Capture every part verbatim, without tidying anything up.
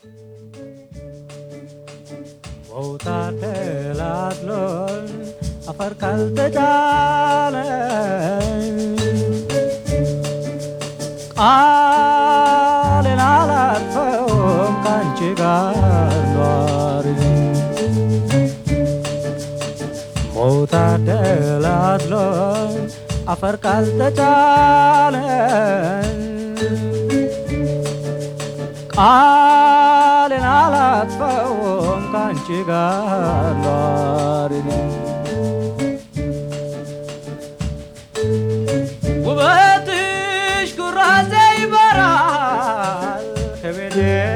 መውጣት ተላትሎን አፈር ካልተጫነ ቃሌን አላጥፈውም ካንቺ ጋር ኗሪ መውጣት ተላትሎን አፈር ካልተጫነ ቃሌን አላጥፈውም ካንቺ ጋር ኗሪ ውበትሽ ኩራዜ ይበራል ከቤቴ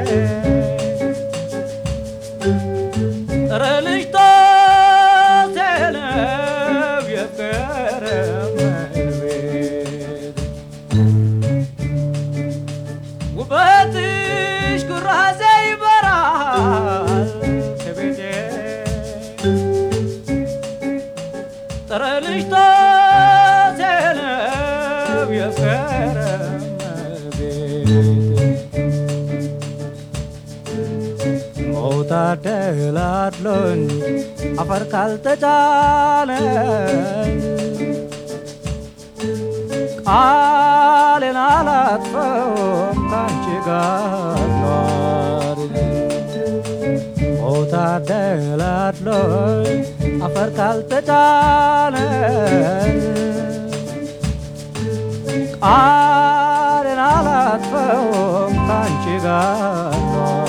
ጥረንሽ ጦሴ ነው የፍቅር እመቤት ውበትሽ ኩራዜ ይበራል ከቤቴ ጥረንሽ ጦሴ ነው የፍቅር እመቤት መውጣት ተላትሎን አፈር ካልተጫነ ቃሌን አላጥፈውም ካንቺ ጋር ኗሪ መውጣት ተላትሎን አፈር ካልተጫነ ቃሌን አላጥፈውም ካንቺ ጋር ኗሪ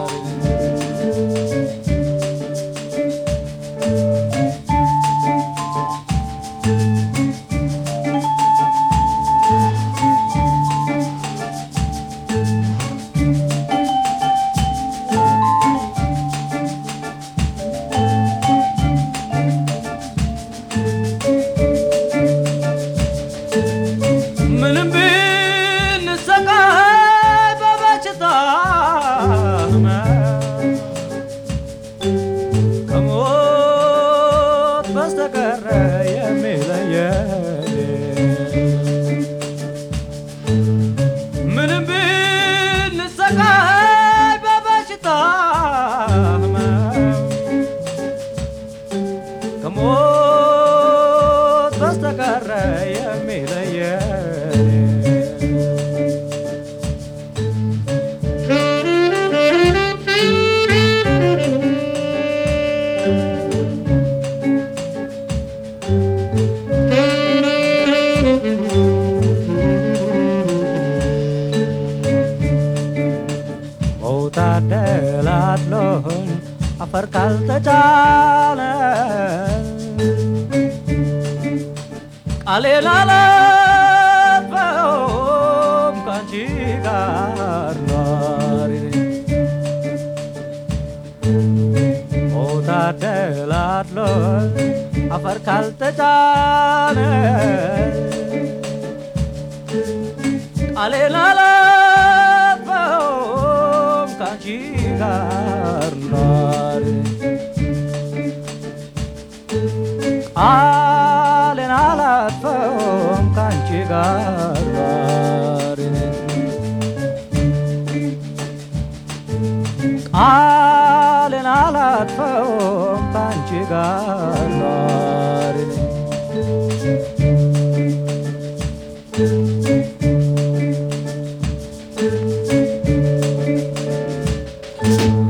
ምንም ብንሰቃይ በበሽታ ከሞት በስተቀር የሚለየን ምንም ብንሰቃይ በበሽታ ከሞት በስተቀር የሚለየን መውጣት ተላትሎን አፈር ካልተጫነ ቃሌን አላጥፈውም ካንቺ ጋር ኗሪ መውጣት ተላትሎን አፈር ካልተጫነ ቃሌን አላጥፈውም ካንቺ ጋር ኗሪ ቃሌን አላጥፈውም ካንቺ ጋር ኗሪ ቃሌን አላጥፈውም ካንቺ ጋር ኗሪ Thank you.